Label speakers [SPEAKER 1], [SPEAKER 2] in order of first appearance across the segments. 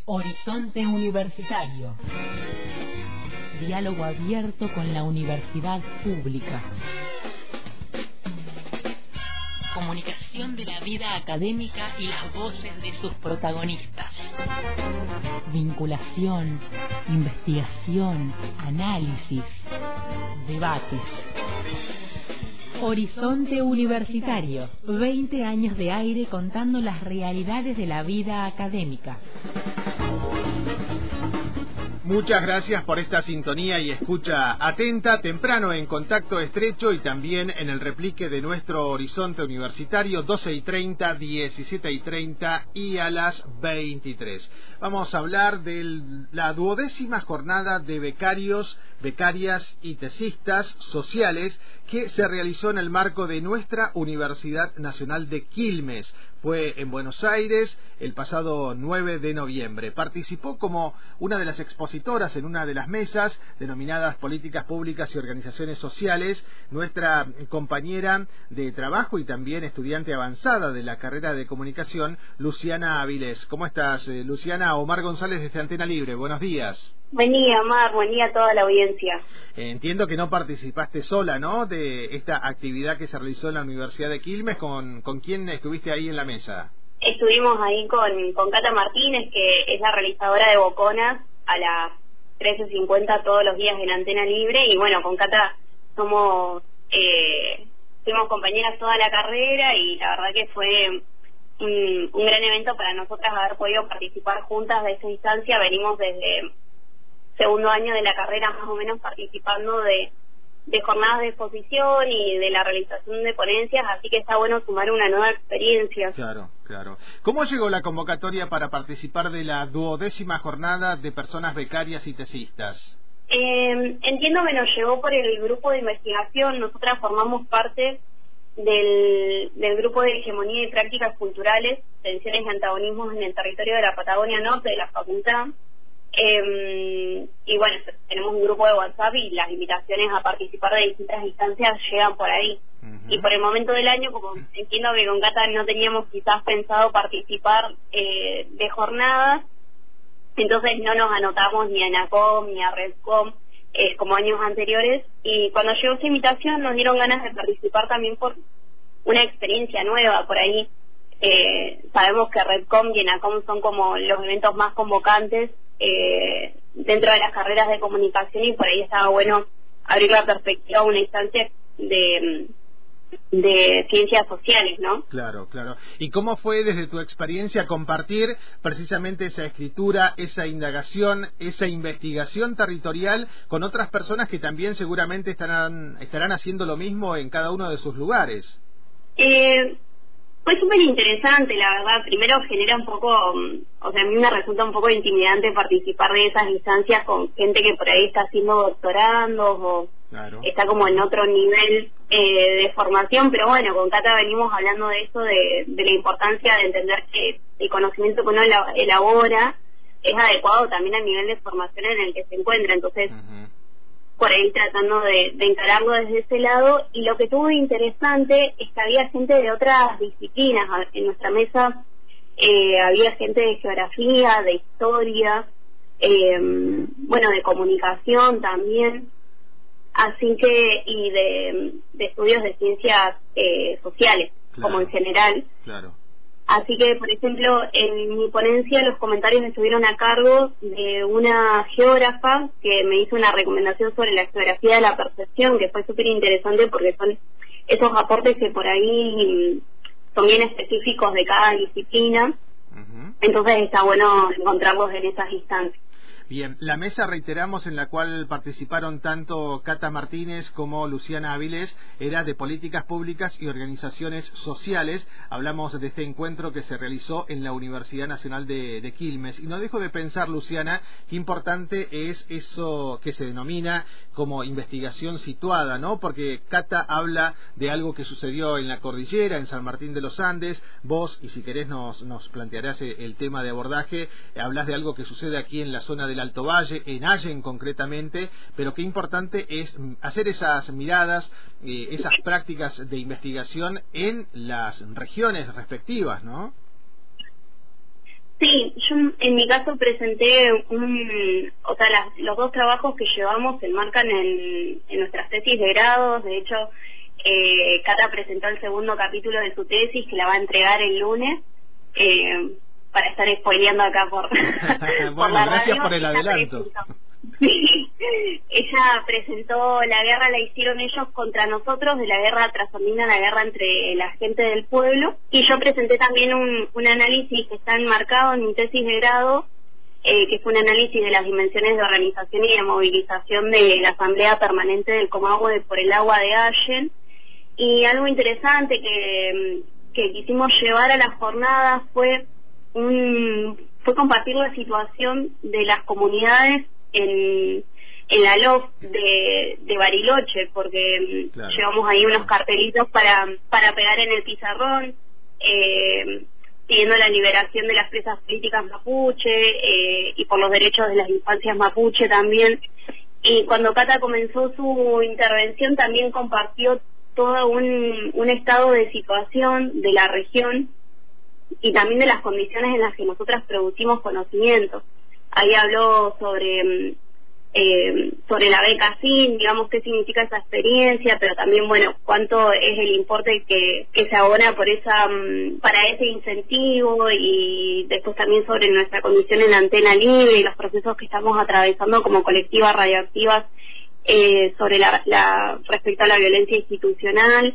[SPEAKER 1] Horizonte Universitario. Diálogo abierto con la universidad pública. Comunicación de la vida académica y las voces de sus protagonistas. Vinculación, investigación, análisis, debates. Horizonte Universitario, 20 años de aire contando las realidades de la vida académica.
[SPEAKER 2] Muchas gracias por esta sintonía y escucha atenta, temprano en contacto estrecho y también en el replique de nuestro Horizonte Universitario, 12:30, 17:30 y a las 23. Vamos a hablar de la 12ª jornada de becarios, becarias y tesistas sociales que se realizó en el marco de nuestra Universidad Nacional de Quilmes. Fue en Buenos Aires el pasado 9 de noviembre. Participó como una de las expositoras en una de las mesas denominadas Políticas Públicas y Organizaciones Sociales, nuestra compañera de trabajo y también estudiante avanzada de la carrera de comunicación, Luciana Avilés. ¿Cómo estás, Luciana? Omar González desde Antena Libre. Buenos días.
[SPEAKER 3] Buen día, Omar. Buen día a toda la audiencia.
[SPEAKER 2] Entiendo que no participaste sola, ¿no?, de esta actividad que se realizó en la Universidad de Quilmes. ¿Con quién estuviste ahí en la mesa?
[SPEAKER 3] Estuvimos ahí con Cata Martínez, que es la realizadora de Boconas, a las 13:50 todos los días en Antena Libre. Y bueno, con Cata fuimos compañeras toda la carrera y la verdad que fue un gran evento para nosotras haber podido participar juntas de esta instancia. Venimos desde segundo año de la carrera más o menos participando de jornadas de exposición y de la realización de ponencias, así que está bueno sumar una nueva experiencia.
[SPEAKER 2] Claro. ¿Cómo llegó la convocatoria para participar de la 12ª jornada de personas becarias y tesistas?
[SPEAKER 3] Entiendo que nos llegó por el grupo de investigación. Nosotras formamos parte del grupo de hegemonía y prácticas culturales, tensiones y antagonismos en el territorio de la Patagonia Norte de la facultad. Y bueno, tenemos un grupo de WhatsApp y las invitaciones a participar de distintas instancias llegan por ahí. Y por el momento del año, como entiendo que con Cata no teníamos quizás pensado participar de jornadas, entonces no nos anotamos ni a NACOM ni a RedCom como años anteriores, y cuando llegó esa invitación nos dieron ganas de participar también por una experiencia nueva por ahí. Sabemos que RedCom y NACOM son como los eventos más convocantes dentro de las carreras de comunicación, y por ahí estaba bueno abrir la perspectiva a una instancia de ciencias sociales, ¿no?
[SPEAKER 2] Claro. ¿Y cómo fue desde tu experiencia compartir precisamente esa escritura, esa indagación, esa investigación territorial con otras personas que también seguramente estarán haciendo lo mismo en cada uno de sus lugares?
[SPEAKER 3] Fue súper interesante, la verdad. Primero genera un poco, a mí me resulta un poco intimidante participar de esas instancias con gente que por ahí está haciendo doctorandos o está como en otro nivel de formación, pero bueno, con Cata venimos hablando de eso, de la importancia de entender que el conocimiento que uno elabora es adecuado también al nivel de formación en el que se encuentra. Entonces, por ahí tratando de encararlo desde ese lado. Y lo que tuvo de interesante es que había gente de otras disciplinas. En nuestra mesa había gente de geografía, de historia, de comunicación también, así que, y de estudios de ciencias sociales, como en general.
[SPEAKER 2] Claro.
[SPEAKER 3] Así que, por ejemplo, en mi ponencia los comentarios estuvieron a cargo de una geógrafa que me hizo una recomendación sobre la geografía de la percepción, que fue súper interesante porque son esos aportes que por ahí son bien específicos de cada disciplina. Entonces está bueno encontrarlos en esas instancias.
[SPEAKER 2] Bien, la mesa, reiteramos, en la cual participaron tanto Cata Martínez como Luciana Avilés, era de políticas públicas y organizaciones sociales. Hablamos de este encuentro que se realizó en la Universidad Nacional de Quilmes. Y no dejo de pensar, Luciana, qué importante es eso que se denomina como investigación situada, ¿no? Porque Cata habla de algo que sucedió en la cordillera, en San Martín de los Andes. Vos, y si querés nos plantearás el tema de abordaje, hablas de algo que sucede aquí en la zona del Alto Valle, en Allen concretamente, pero qué importante es hacer esas miradas, esas prácticas de investigación en las regiones respectivas, ¿no?
[SPEAKER 3] Sí, yo en mi caso presenté los dos trabajos que llevamos se enmarcan en nuestras tesis de grados. De hecho, Cata presentó el segundo capítulo de su tesis, que la va a entregar el lunes, para estar spoileando acá por,
[SPEAKER 2] bueno,
[SPEAKER 3] por la
[SPEAKER 2] gracias
[SPEAKER 3] radio.
[SPEAKER 2] Por el adelanto.
[SPEAKER 3] Sí, ella presentó La guerra la hicieron ellos contra nosotros, de la guerra trasandina, la guerra entre la gente del pueblo, y yo presenté también un análisis que está enmarcado en mi tesis de grado, que fue un análisis de las dimensiones de organización y de movilización de la Asamblea Permanente del Comahue por el agua de Allen. Y algo interesante que quisimos llevar a las jornadas fue compartir la situación de las comunidades en la LOF de Bariloche, porque claro, llevamos ahí unos cartelitos para pegar en el pizarrón, pidiendo la liberación de las presas políticas mapuche, y por los derechos de las infancias mapuche también. Y cuando Cata comenzó su intervención también compartió todo un estado de situación de la región y también de las condiciones en las que nosotras producimos conocimiento. Ahí habló sobre la beca SIN, digamos, qué significa esa experiencia, pero también, bueno, cuánto es el importe que se abona para ese incentivo, y después también sobre nuestra condición en Antena Libre y los procesos que estamos atravesando como colectivas radioactivas, sobre respecto a la violencia institucional.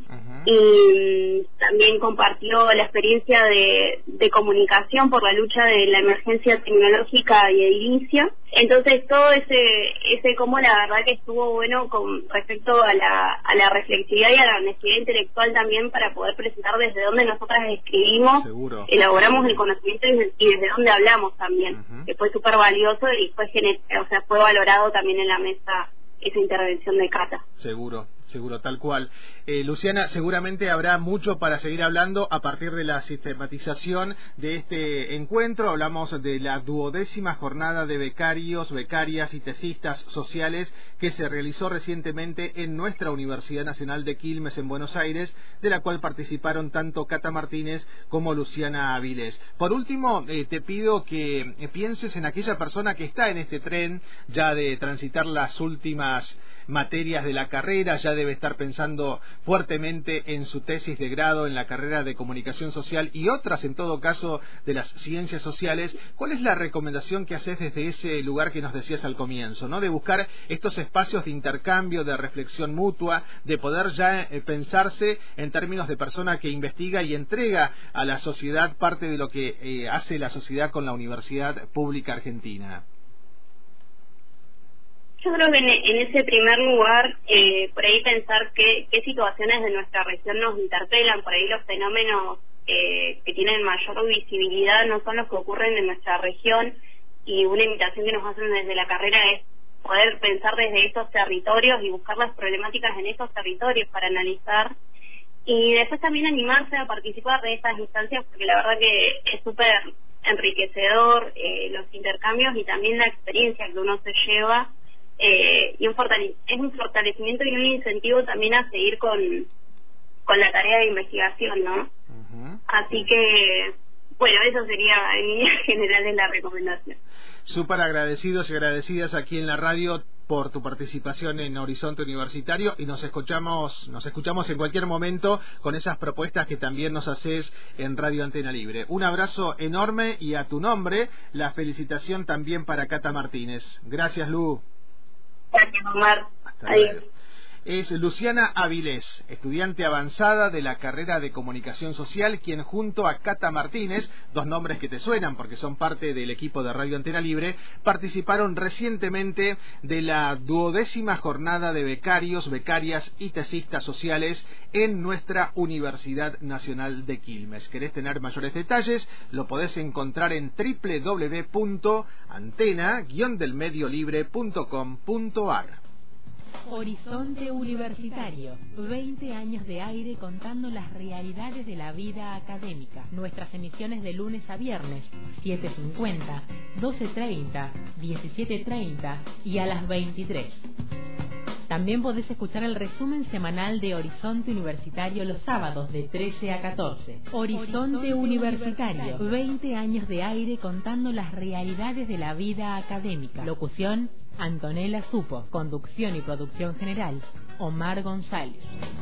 [SPEAKER 3] Y también compartió la experiencia de comunicación por la lucha de la emergencia tecnológica y edilicia. Entonces todo ese cómo la verdad que estuvo bueno con respecto a la reflexividad y a la honestidad intelectual también, para poder presentar desde dónde nosotras escribimos. Seguro. Elaboramos el conocimiento y desde dónde hablamos también, que fue súper valioso y fue valorado también en la mesa esa intervención de Cata.
[SPEAKER 2] Seguro, tal cual. Luciana, seguramente habrá mucho para seguir hablando a partir de la sistematización de este encuentro. Hablamos de la 12ª jornada de becarios, becarias y tesistas sociales que se realizó recientemente en nuestra Universidad Nacional de Quilmes, en Buenos Aires, de la cual participaron tanto Cata Martínez como Luciana Avilés. Por último, te pido que pienses en aquella persona que está en este tren ya de transitar las últimas materias de la carrera, ya debe estar pensando fuertemente en su tesis de grado en la carrera de comunicación social y otras, en todo caso, de las ciencias sociales. ¿Cuál es la recomendación que haces desde ese lugar que nos decías al comienzo, ¿no? De buscar estos espacios de intercambio, de reflexión mutua, de poder ya pensarse en términos de persona que investiga y entrega a la sociedad parte de lo que hace la sociedad con la Universidad Pública Argentina?
[SPEAKER 3] Yo creo que en ese primer lugar, por ahí pensar qué situaciones de nuestra región nos interpelan. Por ahí los fenómenos que tienen mayor visibilidad no son los que ocurren en nuestra región, y una invitación que nos hacen desde la carrera es poder pensar desde estos territorios y buscar las problemáticas en estos territorios para analizar, y después también animarse a participar de estas instancias, porque la verdad que es súper enriquecedor los intercambios y también la experiencia que uno se lleva. Y es un fortalecimiento y un incentivo también a seguir con la tarea de investigación, ¿no? Así que, bueno, eso sería en líneas generales la recomendación.
[SPEAKER 2] Súper agradecidos y agradecidas aquí en la radio por tu participación en Horizonte Universitario, y nos escuchamos en cualquier momento con esas propuestas que también nos haces en Radio Antena Libre. Un abrazo enorme, y a tu nombre la felicitación también para Cata Martínez. Gracias, Lu.
[SPEAKER 3] Gracias, Omar. Adiós.
[SPEAKER 2] Es Luciana Avilés, estudiante avanzada de la carrera de Comunicación Social, quien junto a Cata Martínez, dos nombres que te suenan porque son parte del equipo de Radio Antena Libre, participaron recientemente de la 12ª jornada de becarios, becarias y tesistas sociales en nuestra Universidad Nacional de Quilmes. ¿Querés tener mayores detalles? Lo podés encontrar en www.antena-delmediolibre.com.ar.
[SPEAKER 1] Horizonte Universitario, 20 años de aire contando las realidades de la vida académica. Nuestras emisiones de lunes a viernes, 7:50, 12:30, 17:30 y a las 23. También podés escuchar el resumen semanal de Horizonte Universitario los sábados de 13 a 14. Horizonte Universitario, 20 años de aire contando las realidades de la vida académica. Locución, Antonella Supo. Conducción y producción general, Omar González.